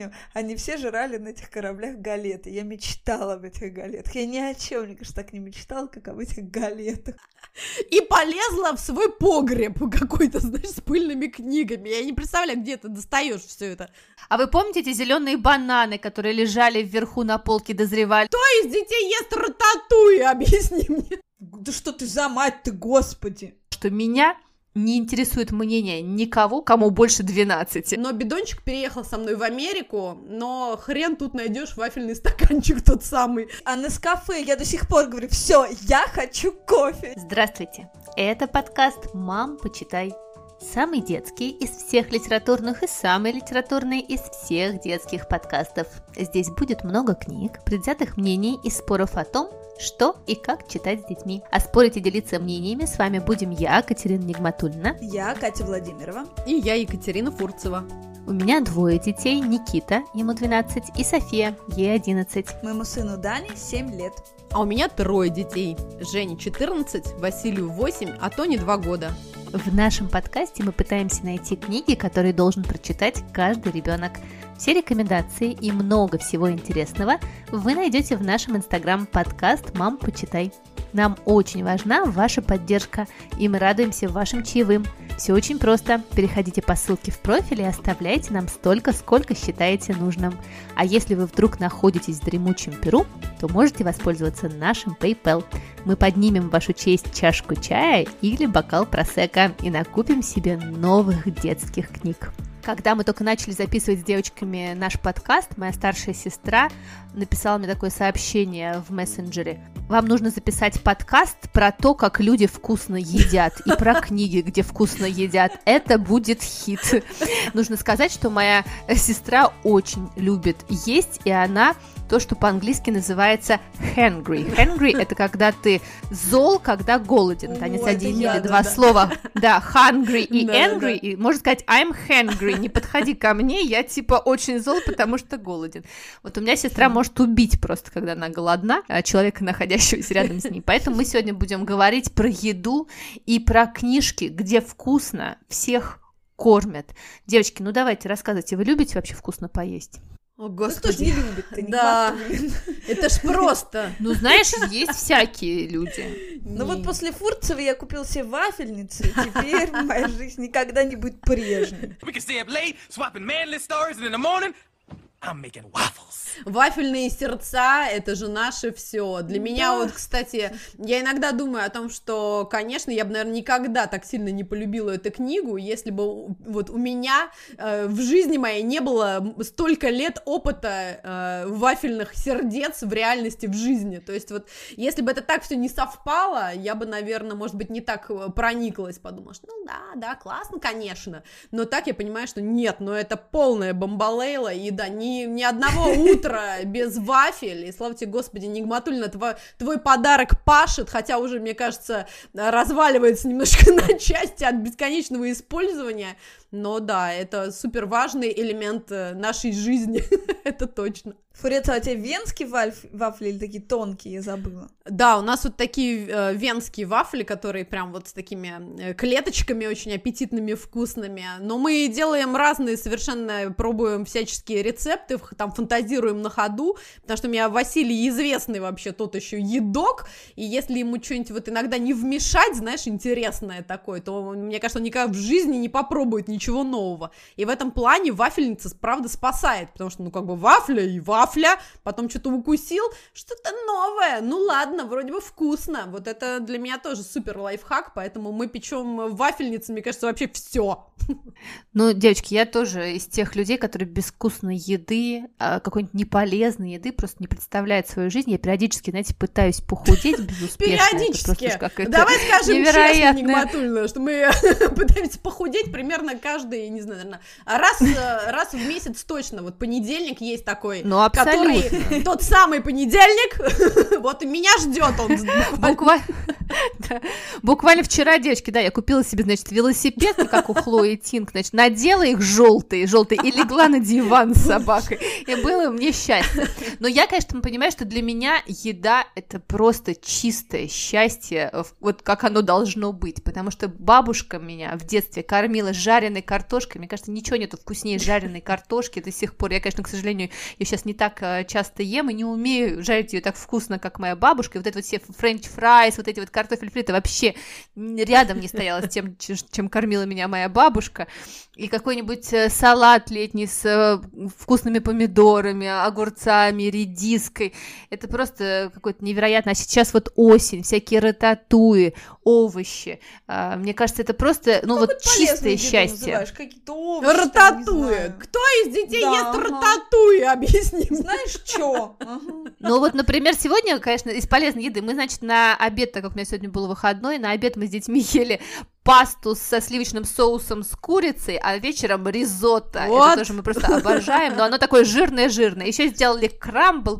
Они все жрали на этих кораблях галеты. Я мечтала об этих галетах. Я ни о чем, мне кажется, так не мечтала, как об этих галетах. И полезла в свой погреб какой-то, знаешь, с пыльными книгами. Я не представляю, где ты достаешь все это. А вы помните эти зеленые бананы, которые лежали вверху на полке, дозревали? Кто из детей ест рататуй? Объясни мне. Да что ты за мать ты, господи! Что меня не интересует мнение никого, кому больше 12. Но бидончик переехал со мной в Америку, но хрен тут найдешь вафельный стаканчик тот самый. А Нескафе я до сих пор говорю, все, я хочу кофе. Здравствуйте, это подкаст «Мам, почитай». Самый детский из всех литературных и самый литературный из всех детских подкастов. Здесь будет много книг, предвзятых мнений и споров о том, что и как читать с детьми. А спорить и делиться мнениями с вами будем я, Катерина Нигматульна. Я, Катя Владимирова. И я, Екатерина Фурцева. У меня 2 детей, Никита, ему 12, и София, ей 11. Моему сыну Дане 7 лет. А у меня 3 детей. Жене 14, Василию 8, а Тоне 2 года. В нашем подкасте мы пытаемся найти книги, которые должен прочитать каждый ребенок. Все рекомендации и много всего интересного вы найдете в нашем инстаграм-подкаст «Мам, почитай». Нам очень важна ваша поддержка, и мы радуемся вашим чаевым. Все очень просто. Переходите по ссылке в профиль и оставляйте нам столько, сколько считаете нужным. А если вы вдруг находитесь в дремучем Перу, то можете воспользоваться нашим PayPal. Мы поднимем в вашу честь чашку чая или бокал просекко и накупим себе новых детских книг. Когда мы только начали записывать с девочками наш подкаст, моя старшая сестра написала мне такое сообщение в мессенджере. Вам нужно записать подкаст про то, как люди вкусно едят, и про книги, где вкусно едят. Это будет хит. Нужно сказать, что моя сестра очень любит есть, и она то, что по-английски называется hangry. Hangry – это когда ты зол, когда голоден. Они соединили два слова. Да, hungry и angry. И можно сказать I'm hangry. Не подходи ко мне, я типа очень зол, потому что голоден. Вот у меня сестра может убить просто, когда она голодна, человека, находящегося рядом с ней. Поэтому мы сегодня будем говорить про еду и про книжки, где вкусно всех кормят. Девочки, ну давайте рассказывайте, вы любите вообще вкусно поесть? О, Господи. Кто ж не любит, ты не да, это ж просто. Ну, знаешь, есть всякие люди. Ну вот после Фурцевой я купил себе вафельницу, и теперь моя жизнь никогда не будет прежней. Вафельные сердца — это же наше все. Для меня вот, кстати, я иногда думаю о том, что, конечно, я бы, наверное, никогда так сильно не полюбила эту книгу, если бы вот у меня в жизни моей не было столько лет опыта вафельных сердец в реальности, в жизни. То есть вот, если бы это так все не совпало, я бы, наверное, может быть, не так прониклась, подумала, что ну да, классно, конечно, но так я понимаю, что нет, но это полная бомбалейла, и да, ни одного утра без вафель, и слава тебе, Господи, Нигматульна, твой подарок пашет, хотя уже, мне кажется, разваливается немножко на части от бесконечного использования, но да, это супер важный элемент нашей жизни, это точно. Фурецова, а у тебя венские вафли или такие тонкие, я забыла? Да, у нас вот такие венские вафли, которые прям вот с такими клеточками очень аппетитными, вкусными, но мы делаем разные совершенно, пробуем всяческие рецепты, там фантазируем на ходу, потому что у меня Василий известный вообще тот еще едок, и если ему что-нибудь вот иногда не вмешать, знаешь, интересное такое, то, мне кажется, он никогда в жизни не попробует ничего нового, и в этом плане вафельница, правда, спасает, потому что, ну, как бы вафля и вафля, потом что-то укусил, что-то новое, ну ладно, вроде бы вкусно, вот это для меня тоже супер лайфхак, поэтому мы печем вафельницы, мне кажется, вообще все. Ну, девочки, я тоже из тех людей, которые без вкусной еды, какой-нибудь неполезной еды просто не представляют свою жизнь, я периодически, знаете, пытаюсь похудеть безуспешно. Периодически, давай скажем честно, Нигматульна, что мы пытаемся похудеть примерно каждый, не знаю, наверное, раз в месяц точно, вот понедельник есть такой, ну, который тот самый понедельник, вот и меня ждет он. Буквально вчера, девочки, да, я купила себе, значит, велосипед, как у Хлои Тинг, значит, надела их желтые, и легла на диван с собакой, и было мне счастье. Но я, конечно, понимаю, что для меня еда — это просто чистое счастье, вот как оно должно быть, потому что бабушка меня в детстве кормила жареной картошкой, мне кажется, ничего нету вкуснее жареной картошки до сих пор. Я, конечно, к сожалению, ее сейчас не так часто ем и не умею жарить ее так вкусно, как моя бабушка, и вот это вот все френч-фрайс, вот эти вот картофель фри, это вообще рядом не стояло с тем, чем кормила меня моя бабушка, и какой-нибудь салат летний с вкусными помидорами, огурцами, редиской, это просто какое-то невероятно, а сейчас вот осень, всякие рататуи, овощи, мне кажется, это просто, ну, вот чистое счастье. Какие-то овощи. Рататуи. Кто из детей ест рататуи? Объясни. Знаешь, что? Ну вот, например, сегодня, конечно, из полезной еды мы, значит, на обед, так как у меня сегодня был выходной, на обед мы с детьми ели пасту со сливочным соусом с курицей, а вечером ризотто. Вот. Это тоже мы просто обожаем, но оно такое жирное-жирное. Еще сделали крамбл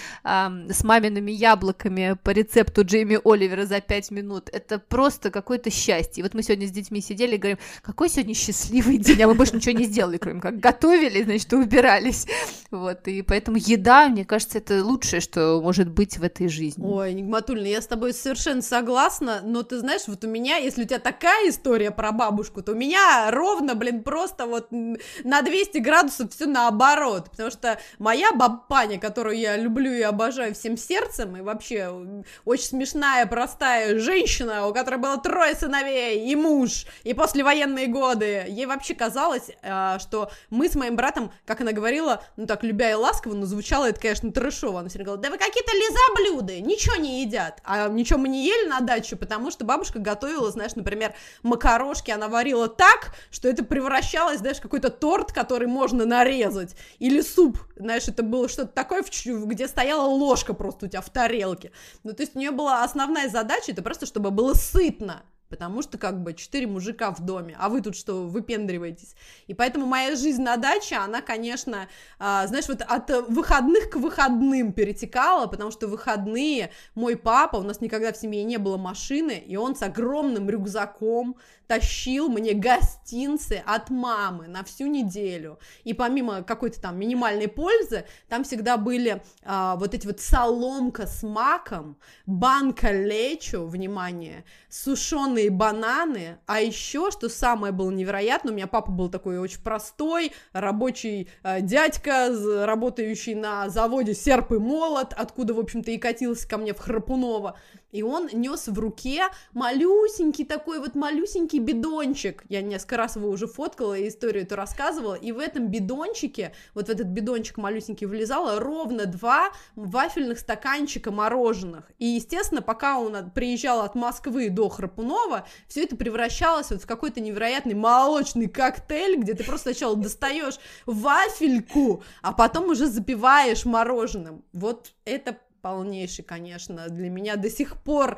с мамиными яблоками по рецепту Джейми Оливера за 5 минут. Это просто какое-то счастье. И вот мы сегодня с детьми сидели и говорим, какой сегодня счастливый день, а мы больше ничего не сделали, кроме как готовили, значит, и убирались. Вот, и поэтому еда, мне кажется, это лучшее, что может быть в этой жизни. Ой, Нигматульна, я с тобой совершенно согласна, но ты знаешь, вот у меня, если у тебя такая история про бабушку, то у меня ровно, просто вот на 200 градусов все наоборот, потому что моя бабаня, которую я люблю и обожаю всем сердцем, и вообще очень смешная, простая женщина, у которой было 3 сыновей, и муж, и послевоенные годы, ей вообще казалось, что мы с моим братом, как она говорила, ну так, любя и ласково, но звучало это, конечно, трэшово, она всегда говорила, да вы какие-то лизоблюды, ничего не едят, а ничего мы не ели на даче, потому что бабушка готовила, знаешь, например, макарошки она варила так, что это превращалось, знаешь, в какой-то торт, который можно нарезать, или суп, знаешь, это было что-то такое, где стояла ложка просто у тебя в тарелке, ну, то есть у нее была основная задача, это просто, чтобы было сытно, потому что, как бы, 4 мужика в доме, а вы тут что, выпендриваетесь, и поэтому моя жизнь на даче, она, конечно, знаешь, вот от выходных к выходным перетекала, потому что в выходные мой папа, у нас никогда в семье не было машины, и он с огромным рюкзаком тащил мне гостинцы от мамы на всю неделю, и помимо какой-то там минимальной пользы, там всегда были вот эти вот соломка с маком, банка лечо, внимание, сушеные бананы, а еще, что самое было невероятно, у меня папа был такой очень простой, рабочий дядька, работающий на заводе «Серп и молот», откуда, в общем-то, и катился ко мне в Храпуново, и он нес в руке малюсенький такой вот малюсенький бидончик, я несколько раз его уже фоткала и историю эту рассказывала, и в этом бидончике, вот в этот бидончик малюсенький влезало ровно 2 вафельных стаканчика мороженых, и, естественно, пока он приезжал от Москвы до Храпунова, все это превращалось вот в какой-то невероятный молочный коктейль, где ты просто сначала достаешь вафельку, а потом уже запиваешь мороженым, вот это полнейший, конечно, для меня до сих пор...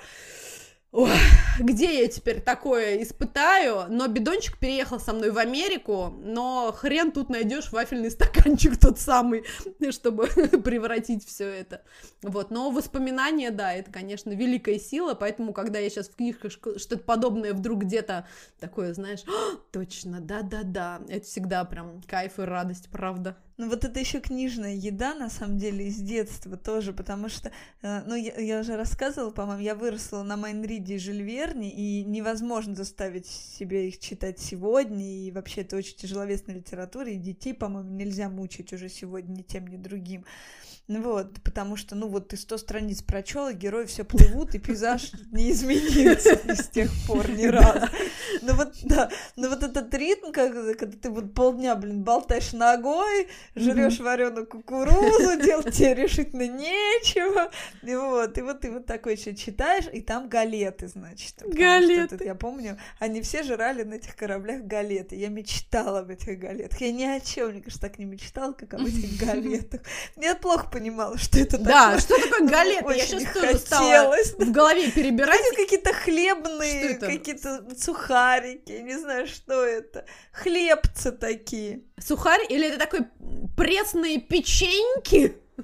Ой, где я теперь такое испытаю? Но бидончик переехал со мной в Америку, но хрен тут найдешь вафельный стаканчик тот самый, чтобы превратить все это. Вот, но воспоминания, да, это, конечно, великая сила, поэтому, когда я сейчас в книжках что-то подобное вдруг где-то такое, знаешь, точно, да-да-да, это всегда прям кайф и радость, правда. Ну вот это еще книжная еда, на самом деле, из детства тоже, потому что, ну, я уже рассказывала, по-моему, я выросла на Майн Риде и Жюль Верне, и невозможно заставить себя их читать сегодня, и вообще это очень тяжеловесная литература, и детей, по-моему, нельзя мучить уже сегодня ни тем, ни другим. Вот, потому что, ну, вот ты 100 страниц прочел, и герои все плывут, и пейзаж не изменился с тех пор ни разу. Ну вот, да, но вот этот ритм, когда ты вот полдня, болтаешь ногой, жрешь вареную кукурузу, делать тебе решительно нечего, и вот ты вот такой еще читаешь, и там галеты, значит. Галеты. Я помню, они все жрали на этих кораблях галеты, я мечтала об этих галетах, я ни о чем, мне кажется, так не мечтала, как об этих галетах. Я плохо понимала, что это такое. Да, что такое галеты? Я сейчас тоже стала в голове перебирать. Это какие-то хлебные, какие-то сухарики, не знаю, что это. Хлебцы такие. Сухари? Или это такой пресные печеньки?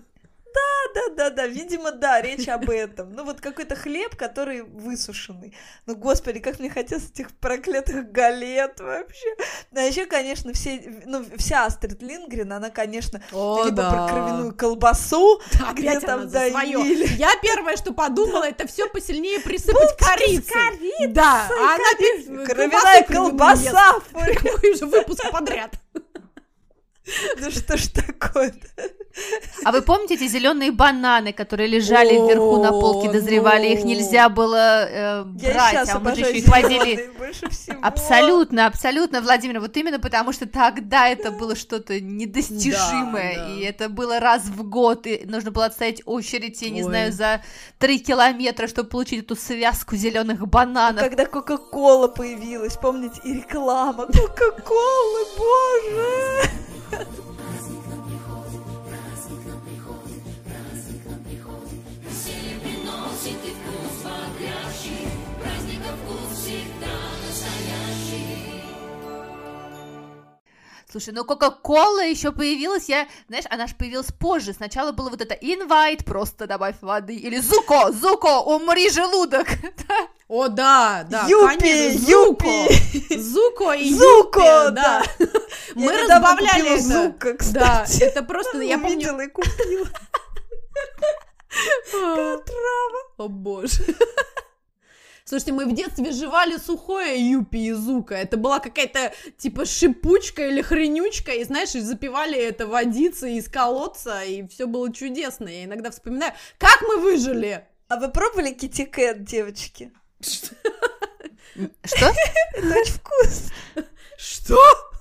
Да, видимо, да, речь об этом. Ну, вот какой-то хлеб, который высушенный. Ну, господи, как мне хотелось этих проклятых галет вообще. А еще, конечно, вся Астрид Линдгрен, она, конечно, либо про кровяную колбасу, где там доили. Я первое, что подумала, это все посильнее присыпать корицей. Да, а она кровяная колбаса. Какой же выпуск подряд. Ну что ж такое-то? А вы помните эти зеленые бананы, которые лежали вверху на полке, дозревали, их нельзя было брать, а мы же еще их возили. Абсолютно, Владимир, вот именно потому, что тогда это было что-то недостижимое, и это было раз в год, и нужно было отстоять очередь, я не знаю, за 3 километра, чтобы получить эту связку зеленых бананов. Когда Кока-Кола появилась, помните, и реклама Кока-Колы, боже! Слушай, ну Кока-Кола еще появилась, она же появилась позже. Сначала было вот это инвайт, просто добавь воды, или Зуко, умри желудок. О, да, Юпи, Зуко и Зуко, Юпи, да. Мы разбавляли это. Зуко, кстати. Да, это просто, я помню... Увидела и купила. Какая трава. О, боже. Слушайте, мы в детстве жевали сухое Юпи и Зуко. Это была какая-то, типа, шипучка или хренючка, и, знаешь, и запивали это водицей из колодца, и все было чудесно. Я иногда вспоминаю, как мы выжили. А вы пробовали китикет, девочки? Что? Это очень вкусно. Что?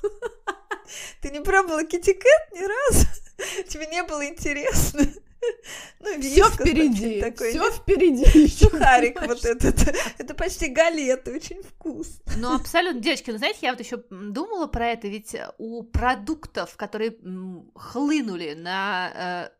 Ты не пробовала китикет ни разу? Тебе не было интересно? Ну, все впереди, все впереди. Сухарик вот этот, это почти галеты, очень вкусно. Ну, абсолютно, девочки, ну, знаете, я вот еще думала про это, ведь у продуктов, которые хлынули на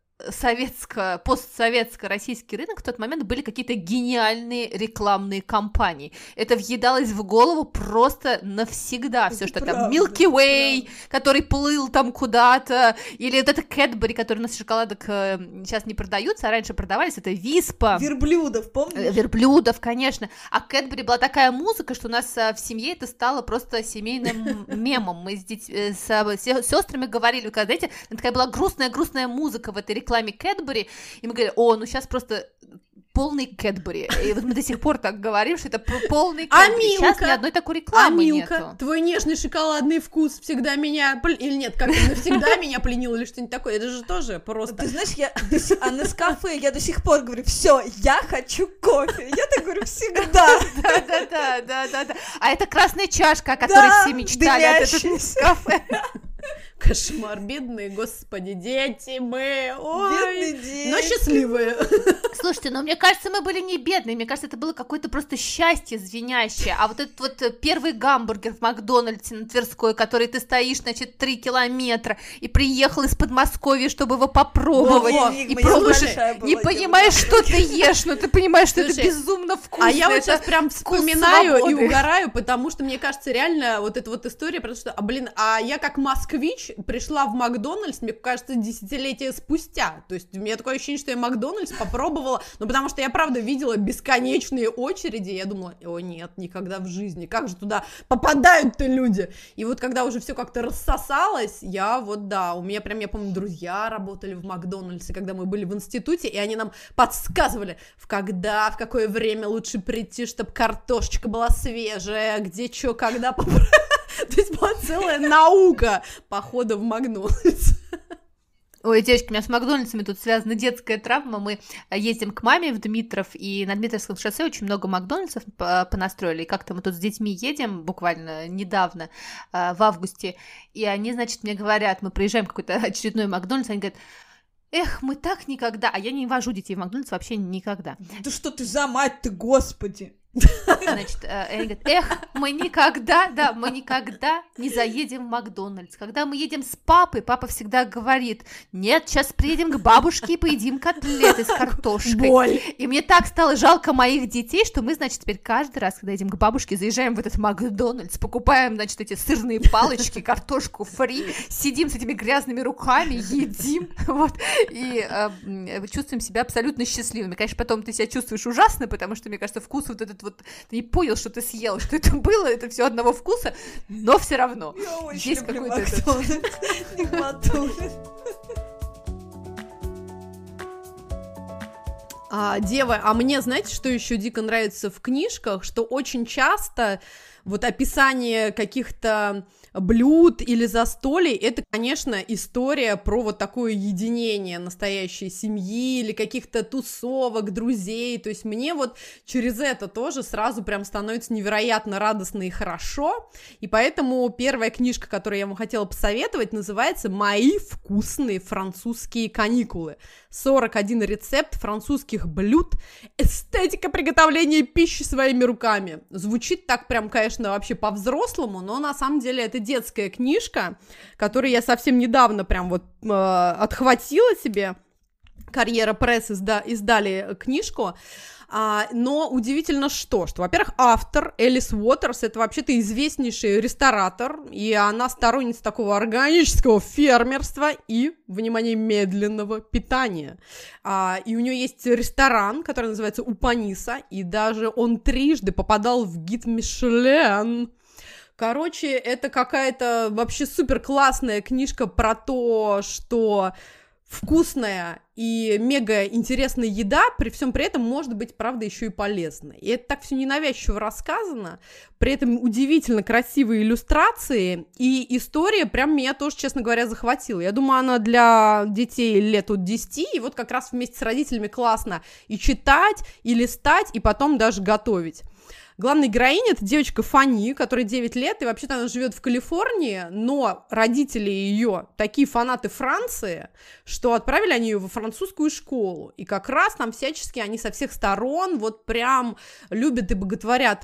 постсоветско-российский рынок, в тот момент были какие-то гениальные рекламные кампании. Это въедалось в голову просто навсегда. Все, что там Milky Way, который плыл там куда-то, или вот это Cadbury, который у нас шоколадок сейчас не продаются, а раньше продавались, это Виспа. Верблюдов, помнишь? Верблюдов, конечно. А Cadbury была такая музыка, что у нас в семье это стало просто семейным мемом. Мы с сестрами говорили, когда, знаете, такая была грустная музыка в этой рекламе Cadbury, и мы говорили, ну сейчас просто полный Cadbury. И вот мы до сих пор так говорим, что это полный Cadbury. Сейчас ни одной такой рекламы нету. Твой нежный шоколадный вкус всегда меня... Или нет, как навсегда меня пленил, или что-нибудь такое. Это же тоже просто... Ты знаешь, а на Нескафе я до сих пор говорю, все, я хочу кофе. Я так говорю всегда. Да. А это красная чашка, о которой все мечтали от этого Нескафе. Кошмар, бедные, господи, дети мы, ой, бедные дети. Но счастливые. Слушайте, мне кажется, мы были не бедные, мне кажется, это было какое-то просто счастье звенящее, а вот этот вот первый гамбургер в Макдональдсе на Тверской, который ты стоишь, значит, 3 километра, и приехал из Подмосковья, чтобы его попробовать, и пробуешь, не понимаешь, что ты ешь, но ты понимаешь, что это безумно вкусно. А я вот сейчас прям вспоминаю и угораю, потому что, мне кажется, реально вот эта вот история, потому что, я как москвич пришла в Макдональдс, мне кажется, десятилетия спустя. То есть у меня такое ощущение, что я Макдональдс попробовала, потому что я, правда, видела бесконечные очереди, и я думала, нет, никогда в жизни, как же туда попадают-то люди? И вот когда уже все как-то рассосалось, у меня прям, я помню, друзья работали в Макдональдсе, когда мы были в институте, и они нам подсказывали, в какое время лучше прийти, чтобы картошечка была свежая, где, что, когда попробовать. То есть была целая наука похода в Макдональдс. Ой, девочки, у меня с Макдональдсами тут связана детская травма. Мы ездим к маме в Дмитров, и на Дмитровском шоссе очень много Макдональдсов понастроили. И как-то мы тут с детьми едем буквально недавно, в августе, и они, значит, мне говорят, мы приезжаем в какой-то очередной Макдональдс, они говорят, эх, мы так никогда... А я не вожу детей в Макдональдс вообще никогда. Да что ты за мать ты, господи! Значит, они говорят, мы никогда не заедем в Макдональдс. Когда мы едем с папой, папа всегда говорит, нет, сейчас приедем к бабушке и поедим котлеты с картошкой. Боль. И мне так стало жалко моих детей, что мы, значит, теперь каждый раз, когда едем к бабушке, заезжаем в этот Макдональдс, покупаем, значит, эти сырные палочки, картошку фри, сидим с этими грязными руками, едим, вот, и чувствуем себя абсолютно счастливыми. Конечно, потом ты себя чувствуешь ужасно, потому что, мне кажется, вкус вот этот вот, ты не понял, что ты съел, что это было, это все одного вкуса, но все равно. Я очень Есть люблю какой-то Макдональдс. Не Макдональдс. Дева, а мне, знаете, что еще дико нравится в книжках, что очень часто вот описание каких-то блюд или застолий, это, конечно, история про вот такое единение настоящей семьи или каких-то тусовок, друзей, то есть мне вот через это тоже сразу прям становится невероятно радостно и хорошо, и поэтому первая книжка, которую я вам хотела посоветовать, называется «Мои вкусные французские каникулы». 41 рецепт французских блюд, эстетика приготовления пищи своими руками. Звучит так прям, конечно, вообще по-взрослому, но на самом деле это детская книжка, которую я совсем недавно прям вот отхватила себе. Карьера Пресс издали книжку. Но удивительно что, во-первых, автор Элис Уотерс, это вообще-то известнейший ресторатор, и она сторонница такого органического фермерства и, внимание, медленного питания. И у нее есть ресторан, который называется Упаниса, и даже он трижды попадал в гид Мишлен. Короче, это какая-то вообще супер классная книжка про то, что вкусная и мега интересная еда, при всем при этом может быть, правда, еще и полезной. И это так все ненавязчиво рассказано, при этом удивительно красивые иллюстрации, и история прям меня тоже, честно говоря, захватила. Я думаю, она для детей лет от 10, и вот как раз вместе с родителями классно и читать, и листать, и потом даже готовить. Главная героиня — это девочка Фанни, которой 9 лет, и вообще-то она живет в Калифорнии, но родители ее такие фанаты Франции, что отправили они ее во французскую школу, и как раз там всячески они со всех сторон вот прям любят и боготворят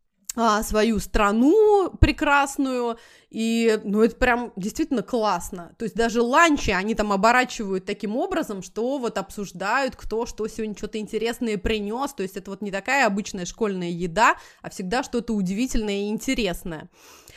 свою страну прекрасную, и, ну, это прям действительно классно, то есть даже ланчи они там оборачивают таким образом, что вот обсуждают, кто что сегодня что-то интересное принес, то есть это вот не такая обычная школьная еда, а всегда что-то удивительное и интересное.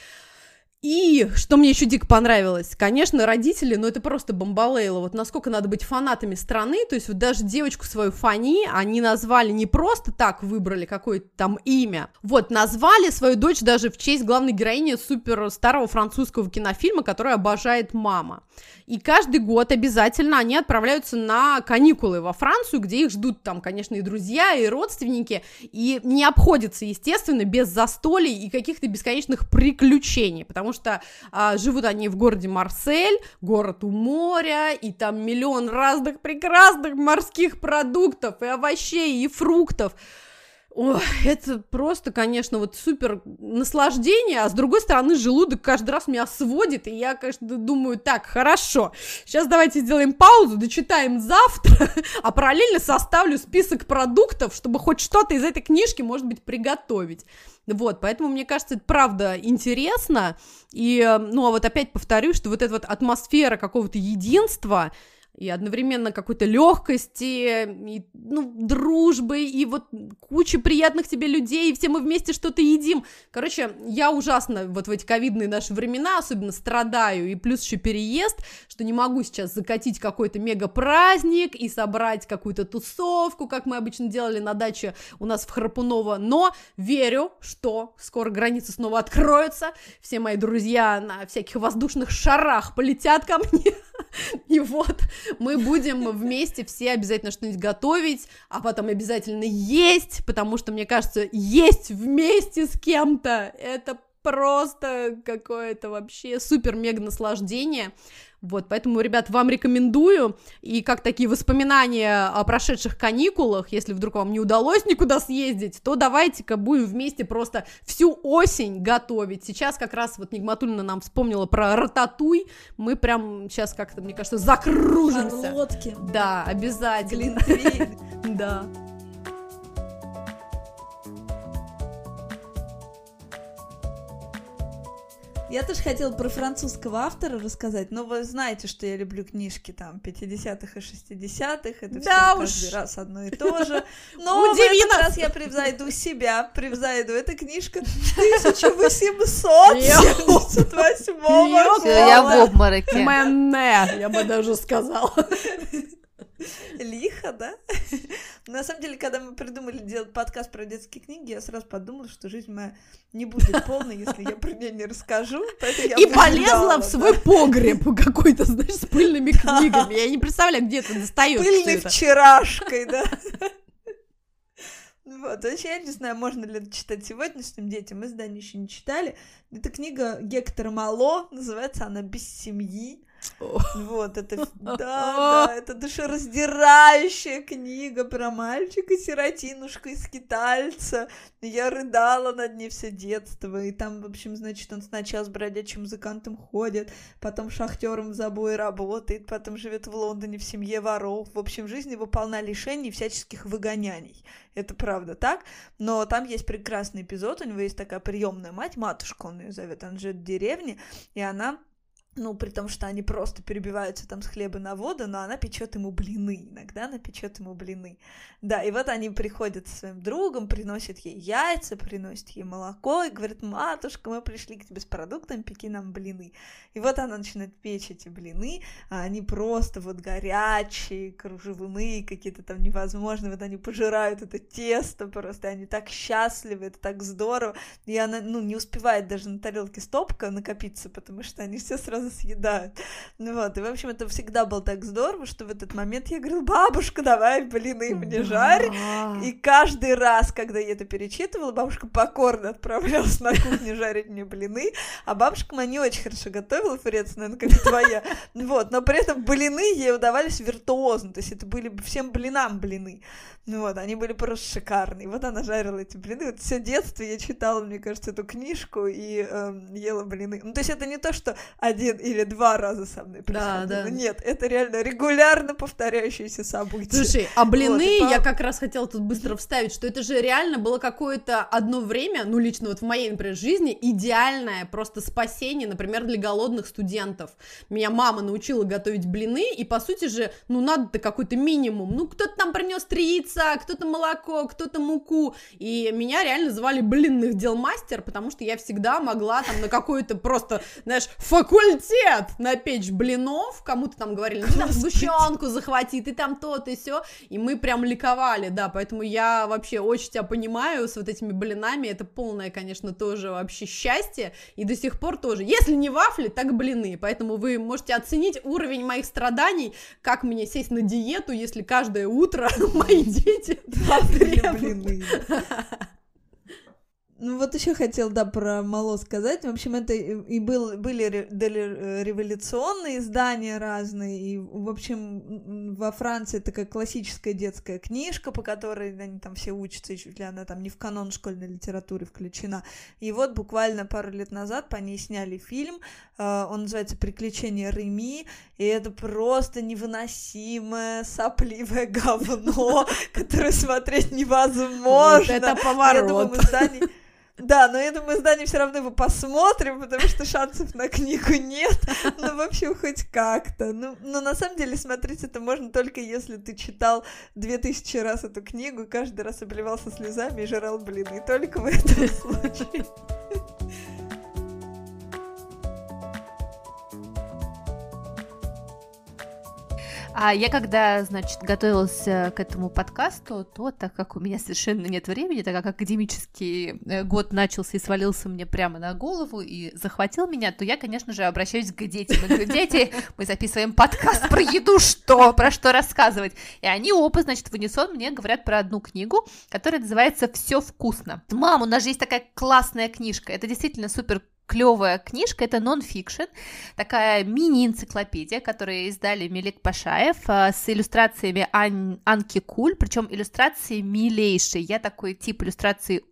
И что мне еще дико понравилось, конечно, родители, ну это просто бомбалейло, вот насколько надо быть фанатами страны, то есть вот даже девочку свою Фанни они назвали не просто так, выбрали какое-то там имя, вот, назвали свою дочь даже в честь главной героини супер старого французского кинофильма, который обожает мама. И каждый год обязательно они отправляются на каникулы во Францию, где их ждут там, конечно, и друзья, и родственники, и не обходится, естественно, без застолий и каких-то бесконечных приключений, потому что живут они в городе Марсель, город у моря, и там миллион разных прекрасных морских продуктов, и овощей, и фруктов. Ой, это просто, конечно, вот супер наслаждение, а с другой стороны желудок каждый раз меня сводит, и я, конечно, думаю, так, хорошо, сейчас давайте сделаем паузу, дочитаем завтра, а параллельно составлю список продуктов, чтобы хоть что-то из этой книжки, может быть, приготовить. Вот, поэтому, мне кажется, это правда интересно, и, ну, а вот опять повторю, что вот эта вот атмосфера какого-то единства и одновременно какой-то легкости, и, ну, дружбы, и вот куча приятных тебе людей, и все мы вместе что-то едим. Короче, я ужасно вот в эти ковидные наши времена особенно страдаю, и плюс еще переезд, что не могу сейчас закатить какой-то мега-праздник и собрать какую-то тусовку, как мы обычно делали на даче у нас в Храпуново, но верю, что скоро границы снова откроются, все мои друзья на всяких воздушных шарах полетят ко мне, и вот мы будем вместе все обязательно что-нибудь готовить, а потом обязательно есть, потому что, мне кажется, есть вместе с кем-то, это просто какое-то вообще супер-мега наслаждение. Вот, поэтому, ребят, вам рекомендую, и как такие воспоминания о прошедших каникулах, если вдруг вам не удалось никуда съездить, то давайте-ка будем вместе просто всю осень готовить. Сейчас как раз вот Нигматульна нам вспомнила про рататуй, мы прям сейчас как-то, мне кажется, закружимся. Шарлотки. Да, обязательно. Глинтвейн. Да. Я тоже хотела про французского автора рассказать, но вы знаете, что я люблю книжки там 50-х и 60-х, это да все уж. каждый раз одно и то же. Но в этот раз я превзойду себя, эта книжка 1878 года. Всё, я в обмороке. Мэнне, я бы даже сказала. Лихо, да? На самом деле, когда мы придумали делать подкаст про детские книги, я сразу подумала, что жизнь моя не будет полной, если я про нее не расскажу. И полезла в свой погреб какой-то, знаешь, с пыльными книгами. Я не представляю, где это достаёшь. Пыльной вчерашкой, да. Вот, вообще, я не знаю, можно ли это читать сегодняшним детям, мы с Даней еще не читали. Это книга Гектора Мало, называется она «Без семьи». Вот, это, да, это душераздирающая книга про мальчика-сиротинушка и скитальца. Я рыдала над ней все детство, и там, в общем, значит, он сначала с бродячим музыкантом ходит, потом шахтером в забое работает, потом живет в Лондоне в семье воров. В общем, жизнь его полна лишений и всяческих выгоняний. Это правда так, но там есть прекрасный эпизод, у него есть такая приемная мать, матушка он ее зовет, она живет в деревне, и она... Ну, при том, что они просто перебиваются там с хлеба на воду, но она печет ему блины. Иногда она печет ему блины. Да, и вот они приходят со своим другом, приносят ей яйца, приносят ей молоко и говорят: матушка, мы пришли к тебе с продуктами, пеки нам блины. И вот она начинает печь эти блины, а они просто вот горячие, кружевные, какие-то там невозможные. Вот они пожирают это тесто просто, они так счастливы, это так здорово. И она, ну, не успевает даже на тарелке стопка накопиться, потому что они все сразу съедают. Ну вот, и в общем, это всегда было так здорово, что в этот момент я говорила: бабушка, давай блины мне жарь. И каждый раз, когда я это перечитывала, бабушка покорно отправлялась на кухню жарить мне блины, а бабушка моя не очень хорошо готовила, Фрец, наверное, как твоя, вот, но при этом блины ей удавались виртуозно, то есть это были всем блинам блины, ну вот, они были просто шикарные, вот она жарила эти блины, вот все детство я читала, мне кажется, эту книжку и ела блины, ну то есть это не то, что один или два раза со мной происходило. Да. Нет, это реально регулярно повторяющиеся события. Слушай, а блины, вот, я как раз хотела тут быстро вставить, что это же реально было какое-то одно время, ну, лично вот в моей, например, жизни, идеальное просто спасение, например, для голодных студентов. Меня мама научила готовить блины, и, по сути же, ну, надо-то какой-то минимум. Ну, кто-то там принес 3 яйца, кто-то молоко, кто-то муку, и меня реально звали блинных дел мастер, потому что я всегда могла там на какой-то просто, знаешь, факультет напечь блинов, кому-то там говорили: ну, там сгущенку захвати, ты там то-то и сё, и мы прям ликовали, да, поэтому я вообще очень тебя понимаю с вот этими блинами, это полное, конечно, тоже вообще счастье, и до сих пор тоже, если не вафли, так блины, поэтому вы можете оценить уровень моих страданий, как мне сесть на диету, если каждое утро мои дети блины. Ну вот еще хотел, да, про Мало сказать. В общем, это и были революционные издания разные, и, в общем, во Франции такая классическая детская книжка, по которой они там все учатся, и чуть ли она там не в канон школьной литературы включена. И вот буквально пару лет назад по ней сняли фильм, он называется «Приключения Реми», и это просто невыносимое сопливое говно, которое смотреть невозможно. Вот это поворот. Я думаю, да, но я думаю, издание все равно его посмотрим, потому что шансов на книгу нет, ну, в общем, хоть как-то. Ну, на самом деле, смотреть это можно только если ты читал 2000 раз эту книгу и каждый раз обливался слезами и жрал блины, только в этом случае. А я когда, значит, готовилась к этому подкасту, то, так как у меня совершенно нет времени, так как академический год начался и свалился мне прямо на голову и захватил меня, то я, конечно же, обращаюсь к детям. Я говорю: дети, мы записываем подкаст про еду, про что рассказывать? И они оба, значит, в унисон мне говорят про одну книгу, которая называется «Все вкусно». Мам, у нас же есть такая классная книжка, это действительно супер клевая книжка, это нон-фикшн, такая мини-энциклопедия, которую издали Мелик Пашаев с иллюстрациями Анки Куль, причем иллюстрации милейшие. Я такой тип иллюстрации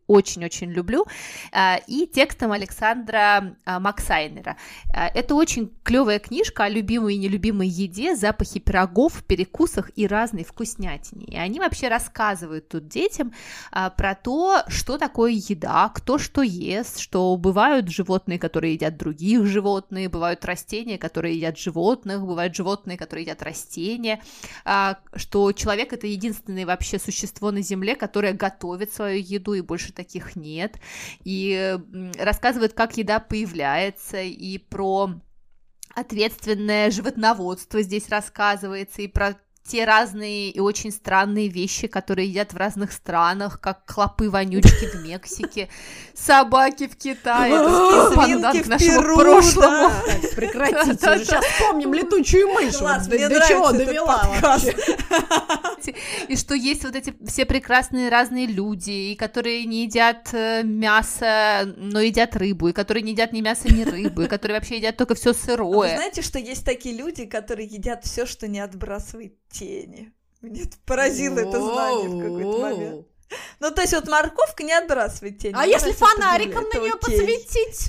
очень-очень люблю, и текстом Александра Максайнера. Это очень клевая книжка о любимой и нелюбимой еде, запахе пирогов, перекусах и разной вкуснятине. И они вообще рассказывают тут детям про то, что такое еда, кто что ест, что бывают животные, которые едят других животных, бывают растения, которые едят животных, бывают животные, которые едят растения, что человек — это единственное вообще существо на Земле, которое готовит свою еду, и больше таких нет, и рассказывает, как еда появляется, и про ответственное животноводство здесь рассказывается, и про те разные и очень странные вещи, которые едят в разных странах, как клопы-вонючки в Мексике, собаки в Китае, это свинки к нашему Перу, прошлому. да. Прекратите, сейчас вспомним летучую мышь, Класс, вот мне до чего нравится довела этот подкаст. вообще. И что есть вот эти все прекрасные разные люди, и которые не едят мясо, но едят рыбу, и которые не едят ни мясо, ни рыбу, и которые вообще едят только все А вы сырое. знаете, что есть такие люди, которые едят все, что не отбрасывает тени? Меня это поразило это знание в какой-то момент. Ну, то есть вот морковка не отбрасывает тени. А если фонариком на нее посветить?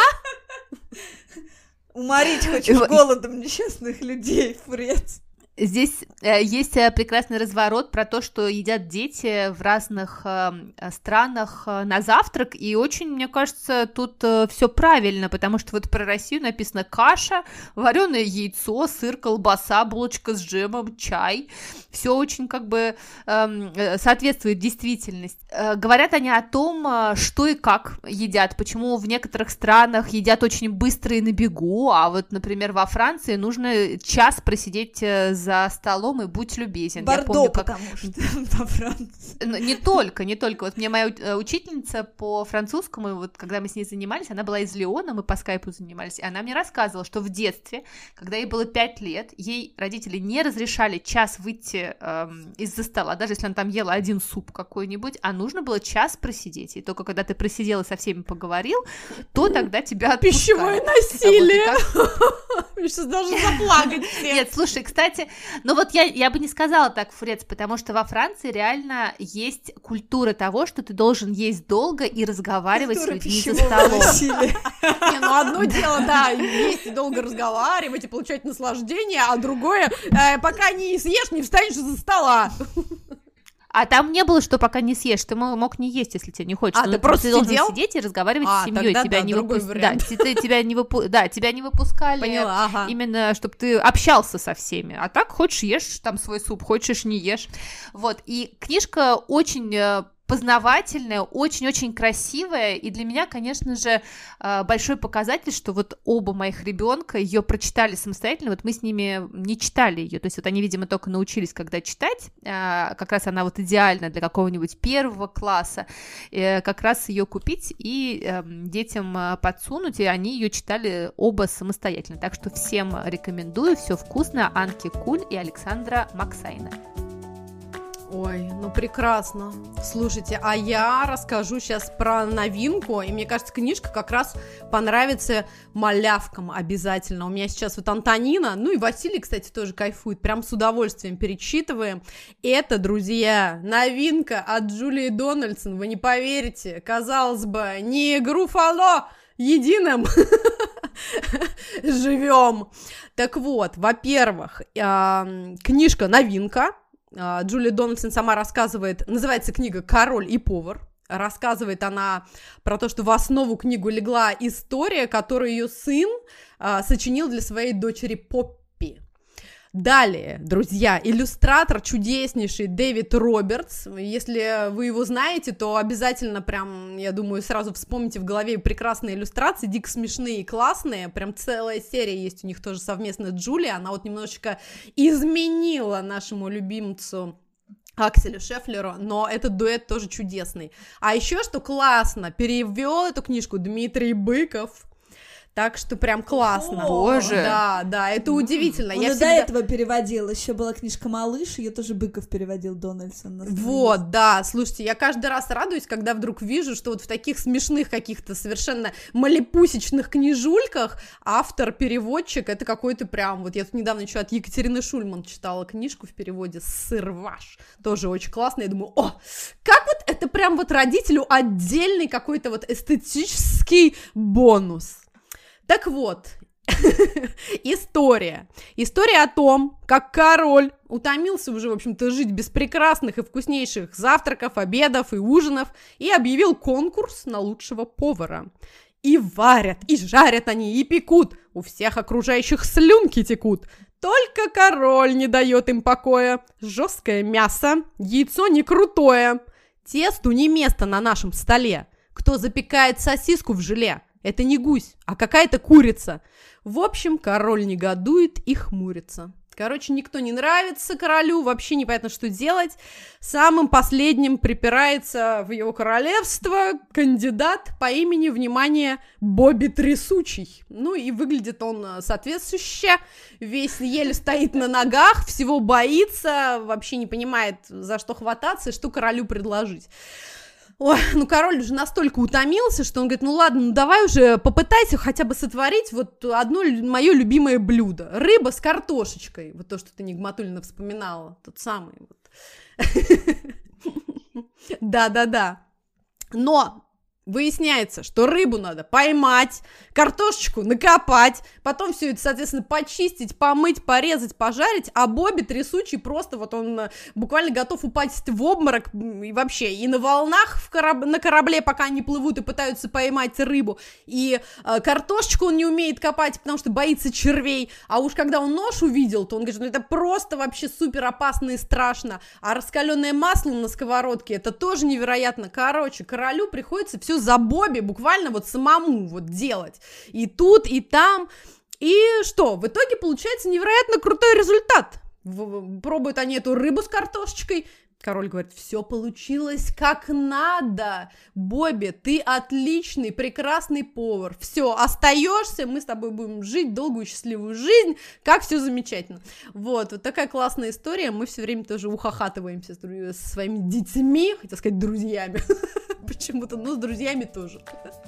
Уморить хочешь голодом несчастных людей, Фрец. Здесь есть прекрасный разворот про то, что едят дети в разных странах на завтрак, и очень, мне кажется, тут все правильно, потому что вот про Россию написано каша, вареное яйцо, сыр, колбаса, булочка с джемом, чай, все очень как бы соответствует действительности. Говорят они о том, что и как едят, почему в некоторых странах едят очень быстро и на бегу, а вот, например, во Франции нужно час просидеть за столом и будь любезен. Бордо, я помню, как... потому что во Франции. Не только. Вот мне моя учительница по французскому, вот когда мы с ней занимались, она была из Лиона, мы по скайпу занимались, и она мне рассказывала, что в детстве, когда ей было 5 лет, ей родители не разрешали час выйти из-за стола, даже если она там ела один суп какой-нибудь, а нужно было час просидеть. И только когда ты просидел и со всеми поговорил, то тогда тебя отпускают. Пищевое насилие! Мне сейчас даже заплакать все. Нет, слушай, кстати, ну вот я бы не сказала так, Фрец, потому что во Франции реально есть культура того, что ты должен есть долго и разговаривать с людьми за столом. Не, ну одно дело, да, есть и долго разговаривать и получать наслаждение, а другое, пока не съешь, не встанешь из-за стола. А там не было, что пока не съешь, ты мог не есть, если тебе не хочется. Ты просто должен сидел? сидеть и разговаривать с семьей, тогда тебя да, не другой вариант. тебя не выпускали. Поняла, ага. Именно, чтобы ты общался со всеми. А так хочешь ешь там свой суп, хочешь не ешь. Вот, и книжка очень познавательная, очень-очень красивая, и для меня, конечно же, большой показатель, что вот оба моих ребенка ее прочитали самостоятельно, вот мы с ними не читали ее, то есть вот они, видимо, только научились, когда читать, как раз она вот идеальна для какого-нибудь 1 класса, как раз ее купить и детям подсунуть, и они ее читали оба самостоятельно, так что всем рекомендую, все вкусно, Анки Куль и Александра Максайна. Ой, ну прекрасно. Слушайте, а я расскажу сейчас про новинку, и мне кажется, книжка как раз понравится малявкам обязательно. У меня сейчас вот Антонина, ну и Василий, кстати, тоже кайфует, прям с удовольствием перечитываем. Это, друзья, новинка от Джулии Дональдсон, вы не поверите, казалось бы, не Груфало единым живем. Так вот, во-первых, книжка новинка. Джулия Дональдсон сама рассказывает, называется книга «Король и повар». Рассказывает она про то, что в основу книгу легла история, которую ее сын сочинил для своей дочери Поппи. Далее, друзья, иллюстратор чудеснейший Дэвид Робертс. Если вы его знаете, то обязательно прям, я думаю, сразу вспомните в голове прекрасные иллюстрации, дико смешные и классные. Прям целая серия есть у них тоже совместно с Джулией. Она вот немножечко изменила нашему любимцу Акселю Шефлеру, но этот дуэт тоже чудесный. А еще, что классно, перевел эту книжку Дмитрий Быков. Так что прям классно. Боже. Да, это удивительно. Он до этого переводил, еще была книжка «Малыш», ее тоже Быков переводил, Дональдсон. Вот, да, слушайте, я каждый раз радуюсь, когда вдруг вижу, что вот в таких смешных каких-то совершенно малепусечных книжульках автор-переводчик, это какой-то прям, вот я тут недавно еще от Екатерины Шульман читала книжку в переводе «Сырваш», тоже очень классно, я думаю, о, как вот это прям вот родителю отдельный какой-то вот эстетический бонус. Так вот, история о том, как король утомился уже, в общем-то, жить без прекрасных и вкуснейших завтраков, обедов и ужинов, и объявил конкурс на лучшего повара. И варят, и жарят они, и пекут, у всех окружающих слюнки текут. Только король не дает им покоя. Жесткое мясо, яйцо не крутое. Тесту не место на нашем столе. Кто запекает сосиску в желе? Это не гусь, а какая-то курица. В общем, король негодует и хмурится. Короче, никто не нравится королю, вообще непонятно, что делать. Самым последним припирается в его королевство кандидат по имени, внимание, Бобби Трясучий. Ну и выглядит он соответствующе, весь еле стоит на ногах, всего боится, вообще не понимает, за что хвататься и что королю предложить. Ой, ну король уже настолько утомился, что он говорит, ну ладно, ну давай уже попытайся хотя бы сотворить вот одно мое любимое блюдо. Рыба с картошечкой. Вот то, что ты, Нигматуллина, вспоминала. Тот самый вот. Да. Но выясняется, что рыбу надо поймать, картошечку накопать, потом все это, соответственно, почистить, помыть, порезать, пожарить, а Бобби Трясучий просто вот он буквально готов упасть в обморок и вообще и на волнах на корабле, пока они плывут и пытаются поймать рыбу, и картошечку он не умеет копать, потому что боится червей, а уж когда он нож увидел, то он говорит, ну это просто вообще супер опасно и страшно, а раскаленное масло на сковородке, это тоже невероятно. Короче, королю приходится все за Бобби буквально вот самому вот делать. И тут, и там. И что? В итоге получается невероятно крутой результат. Пробуют они эту рыбу с картошечкой. Король говорит, все получилось как надо. Бобби, ты отличный, прекрасный повар. Все, остаешься, мы с тобой будем жить долгую счастливую жизнь. Как все замечательно. Вот такая классная история. Мы все время тоже ухахатываемся со своими детьми, хотел сказать, друзьями. Почему-то, но с друзьями тоже.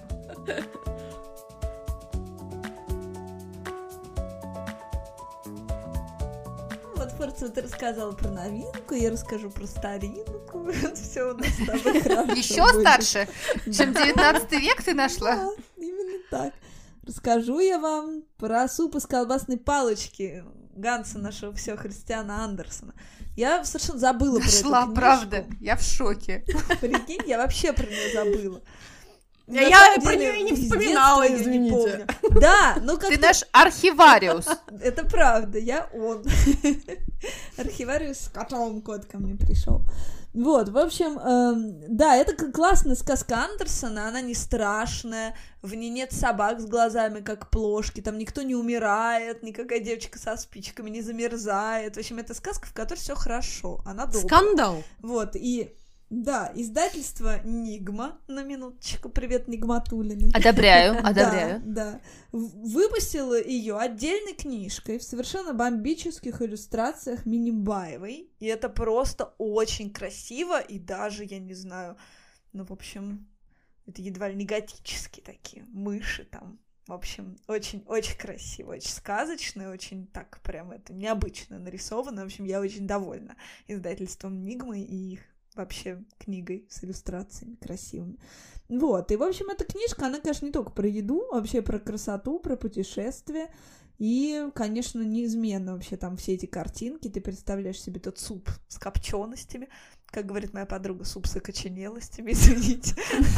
Вот, Форца, ты рассказала про новинку, я расскажу про старинку. Все у нас с тобой хорошо. Еще старше, чем 19 век ты нашла? Да, именно так. Расскажу я вам про суп из колбасной палочки Ганса, нашего все Христиана Андерсона. Я совершенно забыла про эту книжку. Правда, я в шоке. Прикинь, я вообще про нее забыла. Я про нее и не вспоминала, извините. Да, ну как ты наш архивариус. Это правда, я он. Архивариус с котом, кот ко мне пришел. Вот, в общем, да, это классная сказка Андерсона, она не страшная, в ней нет собак с глазами, как плошки, там никто не умирает, никакая девочка со спичками не замерзает. В общем, это сказка, в которой все хорошо, она добрая. Скандал. Вот, и да, издательство Нигма, на минуточку, привет, Нигматуллины. Одобряю. Да, выпустила ее отдельной книжкой в совершенно бомбических иллюстрациях Миннебаевой, и это просто очень красиво, и даже, я не знаю, ну, в общем, это едва ли не готические такие мыши там. В общем, очень-очень красиво, очень сказочно, очень так прям это необычно нарисовано. В общем, я очень довольна издательством Нигмы и их вообще книгой с иллюстрациями красивыми. Вот, и, в общем, эта книжка, она, конечно, не только про еду, вообще про красоту, про путешествия, и, конечно, неизменно вообще там все эти картинки, ты представляешь себе тот суп с копченостями, как говорит моя подруга, суп с окоченелостями, извините.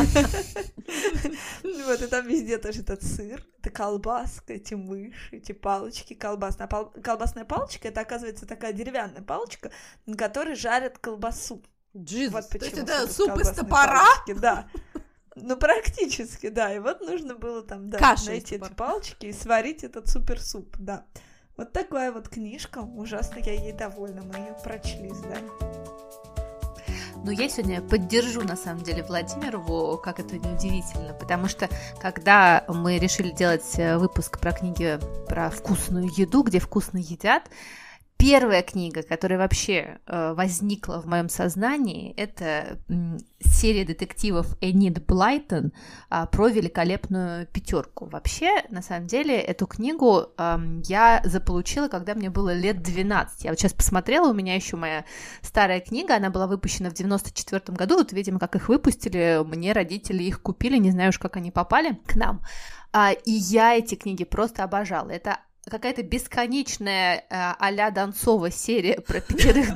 Вот, и там везде тоже этот сыр, это колбаска, эти мыши, эти палочки, колбасная палочка, это, оказывается, такая деревянная палочка, на которой жарят колбасу. Вот то есть это суп из топора? Да. Ну, практически, да. И вот нужно было там, да, найти эти палочки и сварить этот суперсуп, да. Вот такая вот книжка. Ужасно я ей довольна. Мы ее прочли с Даней. Ну, я сегодня поддержу, на самом деле, Владимирову, как это неудивительно, потому что, когда мы решили делать выпуск про книги про вкусную еду, где вкусно едят, Первая книга, которая вообще возникла в моем сознании, это серия детективов Энид Блайтон про великолепную пятерку. Вообще, на самом деле, эту книгу я заполучила, когда мне было лет 12. Я вот сейчас посмотрела, у меня еще моя старая книга, она была выпущена в 94 году, вот, видимо, как их выпустили, мне родители их купили, не знаю уж, как они попали к нам. И я эти книги просто обожала. Это какая-то бесконечная а-ля Донцова серия про 5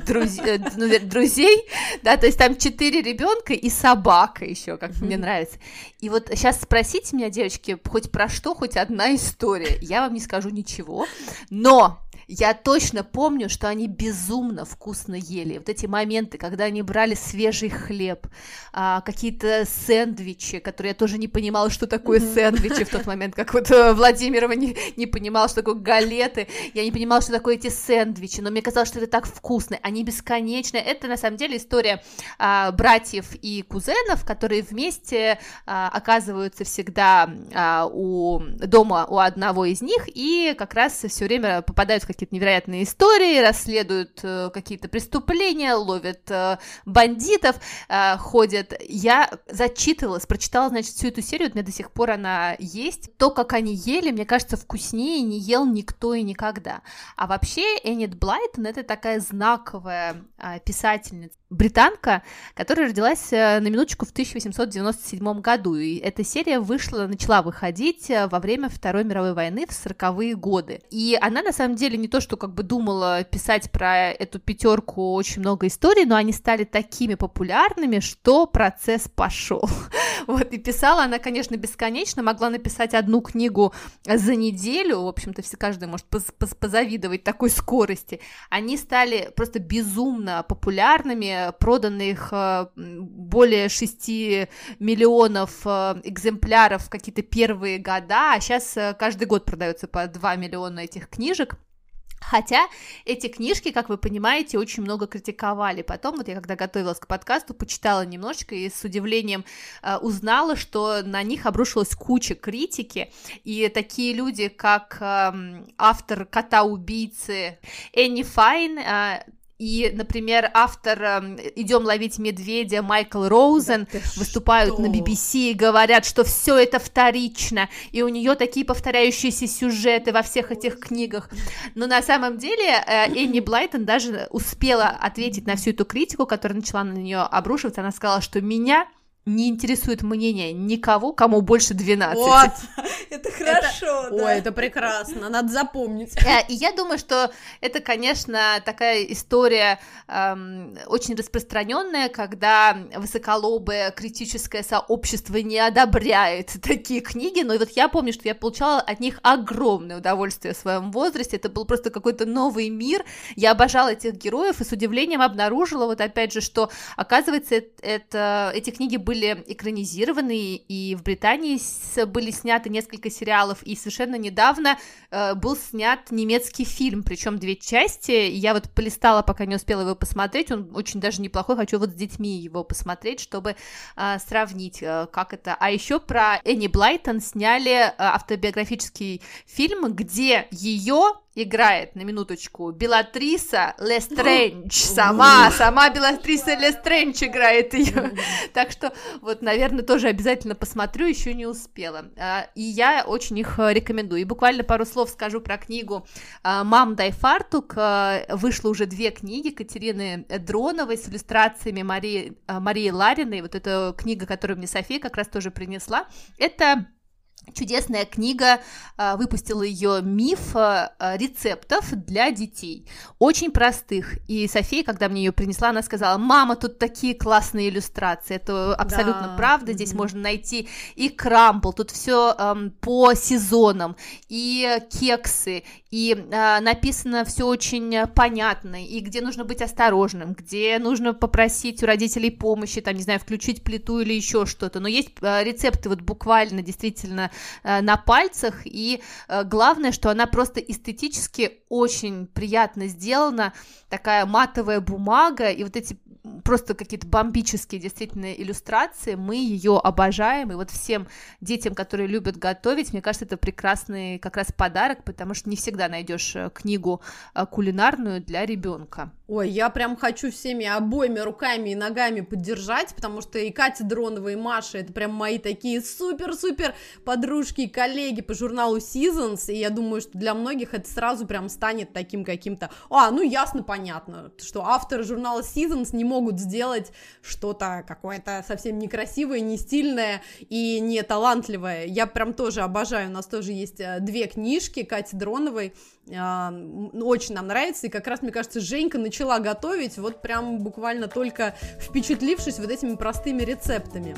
друзей, да, то есть там 4 ребенка и собака еще, как мне нравится. И вот сейчас спросите меня, девочки, хоть про что, хоть одна история, я вам не скажу ничего, но я точно помню, что они безумно вкусно ели. Вот эти моменты, когда они брали свежий хлеб, какие-то сэндвичи, которые я тоже не понимала, что такое сэндвичи в тот момент, как вот Владимирова не понимала, что такое галеты, я не понимала, что такое эти сэндвичи, но мне казалось, что это так вкусно, они бесконечные. Это, на самом деле, история братьев и кузенов, которые вместе оказываются всегда у дома у одного из них и как раз все время попадают в какие-то невероятные истории, расследуют какие-то преступления, ловят бандитов, ходят. Я зачитывалась, прочитала, значит, всю эту серию, у меня до сих пор она есть. То, как они ели, мне кажется, вкуснее не ел никто и никогда. А вообще Энид Блайтон — это такая знаковая писательница, британка, которая родилась на минуточку в 1897 году, и эта серия начала выходить во время Второй мировой войны в 40-е годы. И она, на самом деле, не то, что как бы думала писать про эту пятерку очень много историй, но они стали такими популярными, что процесс пошел. Вот, и писала она, конечно, бесконечно, могла написать одну книгу за неделю, в общем-то, каждый может позавидовать такой скорости. Они стали просто безумно популярными, продано их более 6 миллионов экземпляров в какие-то первые года, а сейчас каждый год продается по 2 миллиона этих книжек. Хотя эти книжки, как вы понимаете, очень много критиковали. Потом, вот я когда готовилась к подкасту, почитала немножечко и с удивлением узнала, что на них обрушилась куча критики, и такие люди, как автор «Кота-убийцы» Энни Файн, и, например, автор «Идем ловить медведя» Майкл Роузен выступают на BBC и говорят, что все это вторично, и у нее такие повторяющиеся сюжеты во всех этих книгах. Но на самом деле Энни Блайтон даже успела ответить на всю эту критику, которая начала на нее обрушиваться. Она сказала, что меня не интересует мнение никого, кому больше 12. Вот! Это хорошо, да. Ой, это прекрасно, надо запомнить. И я думаю, что это, конечно, такая история очень распространенная, когда высоколобое критическое сообщество не одобряет такие книги, но вот я помню, что я получала от них огромное удовольствие в своем возрасте, это был просто какой-то новый мир, я обожала этих героев и с удивлением обнаружила, вот опять же, что, оказывается, эти книги были экранизированы, и в Британии были сняты несколько сериалов, и совершенно недавно был снят немецкий фильм, причем 2 части, и я вот полистала, пока не успела его посмотреть, он очень даже неплохой, хочу вот с детьми его посмотреть, чтобы сравнить, как это. А еще про Энни Блайтон сняли автобиографический фильм, где ее играет, на минуточку, Белатриса Лестрендж, сама Белатриса Лестрендж играет ее, так что вот, наверное, тоже обязательно посмотрю, еще не успела, и я очень их рекомендую. И буквально пару слов скажу про книгу «Мам, дай фартук», вышло уже 2 книги Катерины Дроновой с иллюстрациями Марии Лариной, вот эта книга, которую мне София как раз тоже принесла, это чудесная книга, выпустила ее «Миф рецептов для детей», очень простых, и София, когда мне ее принесла, она сказала: «Мама, тут такие классные иллюстрации», это абсолютно правда, здесь можно найти и крамбл, тут все по сезонам, и кексы, и написано все очень понятно, и где нужно быть осторожным, где нужно попросить у родителей помощи, там, не знаю, включить плиту или еще что-то, но есть рецепты вот буквально действительно на пальцах, и главное, что она просто эстетически очень приятно сделана, такая матовая бумага, и вот эти просто какие-то бомбические действительно иллюстрации, мы ее обожаем, и вот всем детям, которые любят готовить, мне кажется, это прекрасный как раз подарок, потому что не всегда найдешь книгу кулинарную для ребенка. Ой, я прям хочу всеми обоими руками и ногами поддержать, потому что и Катя Дронова, и Маша — это прям мои такие супер-супер подружки и коллеги по журналу Seasons, и я думаю, что для многих это сразу прям станет таким каким-то... ну ясно, понятно, что авторы журнала Seasons не могут сделать что-то какое-то совсем некрасивое, не стильное и не талантливое. Я прям тоже обожаю, у нас тоже есть 2 книжки Кати Дроновой, очень нам нравится, и как раз, мне кажется, Женька начала готовить вот прям буквально только впечатлившись вот этими простыми рецептами.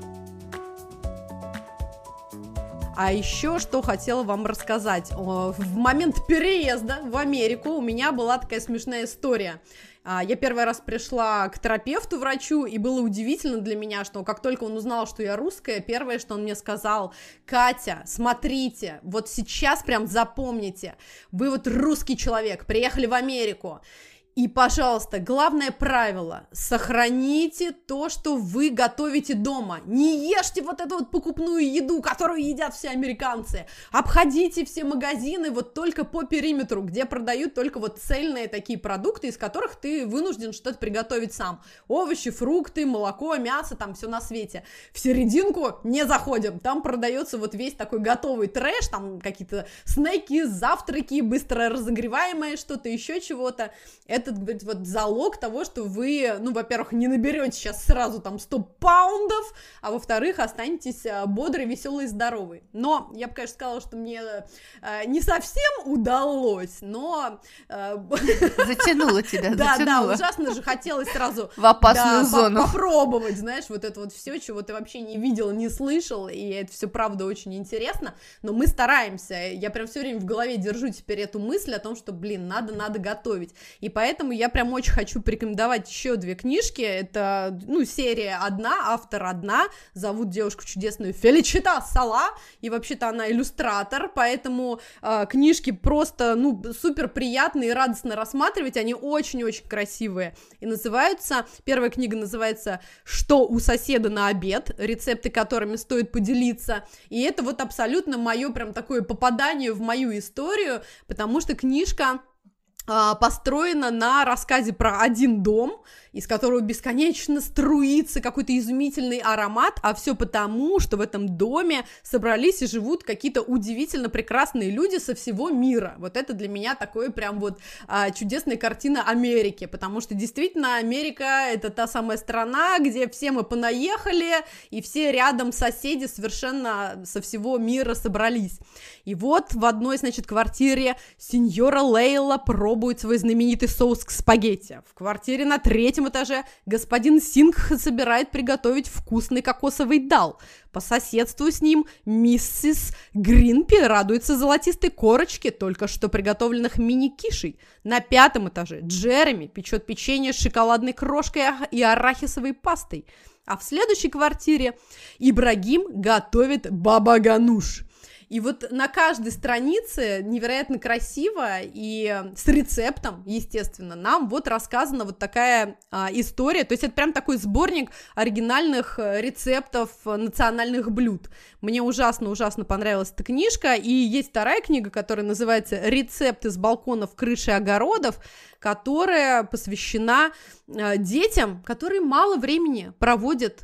А еще что хотела вам рассказать. В момент переезда в Америку у меня была такая смешная история. Я первый раз пришла к терапевту, врачу, и было удивительно для меня, что как только он узнал, что я русская, первое, что он мне сказал: Катя, смотрите, вот сейчас прям запомните, вы вот русский человек, приехали в Америку, и, пожалуйста, главное правило: сохраните то, что вы готовите дома. Не ешьте вот эту вот покупную еду, которую едят все американцы. Обходите все магазины вот только по периметру, где продают только вот цельные такие продукты, из которых ты вынужден что-то приготовить сам. Овощи, фрукты, молоко, мясо, там все на свете. В серединку не заходим. Там продается вот весь такой готовый трэш, там какие-то снеки, завтраки, быстро разогреваемое что-то, еще чего-то. Это, говорит, вот залог того, что вы, во-первых, не наберете сейчас сразу там 100 паундов, а во-вторых, останетесь бодрый, веселый и здоровый. Но я бы, конечно, сказала, что мне не совсем удалось, но... Затянуло тебя, затянуло. Да, ужасно же хотелось сразу... В опасную зону. Попробовать, знаешь, вот это вот все, чего ты вообще не видел, не слышал, и это все, правда, очень интересно, но мы стараемся. Я прям все время в голове держу теперь эту мысль о том, что, надо готовить. И поэтому я прям очень хочу порекомендовать еще 2 книжки. Это, серия одна, автор одна. Зовут девушку чудесную Феличита Сала. И вообще-то она иллюстратор, поэтому книжки просто, супер приятные и радостно рассматривать. Они очень-очень красивые. И называются, первая книга называется «Что у соседа на обед?», рецепты которыми стоит поделиться. И это вот абсолютно мое прям такое попадание в мою историю, потому что книжка построена на рассказе про один дом, из которого бесконечно струится какой-то изумительный аромат, а все потому, что в этом доме собрались и живут какие-то удивительно прекрасные люди со всего мира. Вот это для меня такое прям вот чудесная картина Америки, потому что действительно Америка — это та самая страна, где все мы понаехали, и все рядом соседи совершенно со всего мира собрались. И вот в одной, квартире сеньора Лейла пробует свой знаменитый соус к спагетти. В квартире на 3-м этаже господин Сингх собирает приготовить вкусный кокосовый дал. По соседству с ним миссис Гринпи радуется золотистой корочке только что приготовленных мини-кишей. На 5-м этаже Джереми печет печенье с шоколадной крошкой и арахисовой пастой. А в следующей квартире Ибрагим готовит баба-гануш. И вот на каждой странице невероятно красиво и с рецептом, естественно, нам вот рассказана вот такая история. То есть это прям такой сборник оригинальных рецептов национальных блюд. Мне ужасно понравилась эта книжка. И есть вторая книга, которая называется «Рецепты с балконов, крыш и огородов», которая посвящена детям, которые мало времени проводят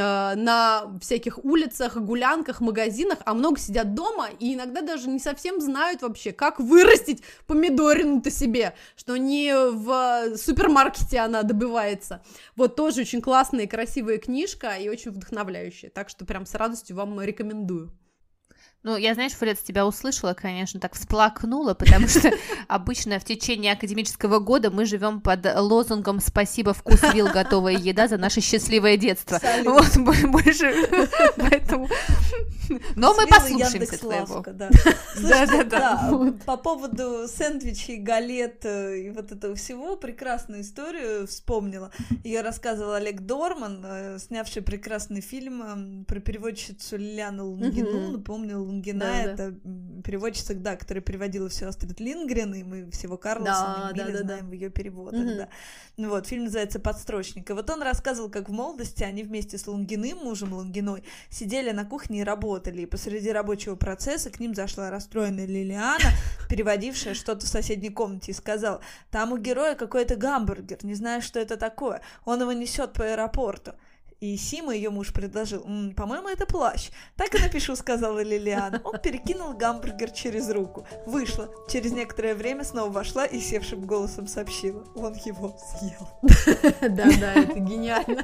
на всяких улицах, гулянках, магазинах, а много сидят дома и иногда даже не совсем знают вообще, как вырастить помидорину-то себе, что не в супермаркете она добывается. Вот тоже очень классная и красивая книжка и очень вдохновляющая, так что прям с радостью вам рекомендую. Я, знаешь, Фред, тебя услышала, конечно, так всплакнула, потому что обычно в течение академического года мы живем под лозунгом «Спасибо, вкус вилл, готовая еда за наше счастливое детство». Вот, больше, поэтому... Но мы послушаемся твоего. Да. По поводу сэндвичей, галет и вот этого всего, прекрасную историю вспомнила. Ее рассказывал Олег Дорман, снявший прекрасный фильм про переводчицу Лилиану Лунгину, напомнил Лунгина, это переводчица, да, которая переводила все Астрид Линдгрен, и мы всего Карлсона и Милли знаем в ее переводах, да. Вот, фильм называется «Подстрочник». И вот он рассказывал, как в молодости они вместе с Лунгиным, мужем Лунгиной, сидели на кухне и работали, и посреди рабочего процесса к ним зашла расстроенная Лилиана, переводившая что-то в соседней комнате, и сказала: там у героя какой-то гамбургер, не знаю, что это такое, он его несет по аэропорту. И Сима, ее муж, предложил: по-моему, это плащ. Так и напишу, сказала Лилиана. Он перекинул гамбургер через руку. Вышла. Через некоторое время снова вошла и севшим голосом сообщила: он его съел. Да-да, это гениально.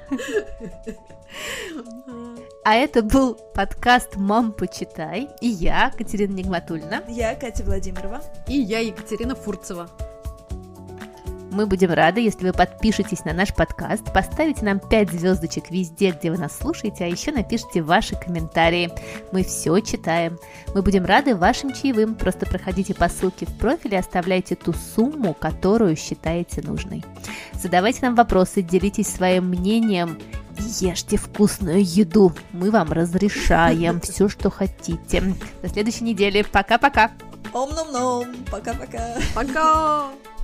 А это был подкаст «Мам, почитай». И я, Катерина Нигматульна. Я, Катя Владимирова. И я, Екатерина Фурцева. Мы будем рады, если вы подпишетесь на наш подкаст, поставите нам 5 звездочек везде, где вы нас слушаете, а еще напишите ваши комментарии. Мы все читаем. Мы будем рады вашим чаевым. Просто проходите по ссылке в профиле, оставляйте ту сумму, которую считаете нужной. Задавайте нам вопросы, делитесь своим мнением и ешьте вкусную еду. Мы вам разрешаем все, что хотите. До следующей недели. Пока-пока. Ом-ном-ном. Пока-пока. Пока.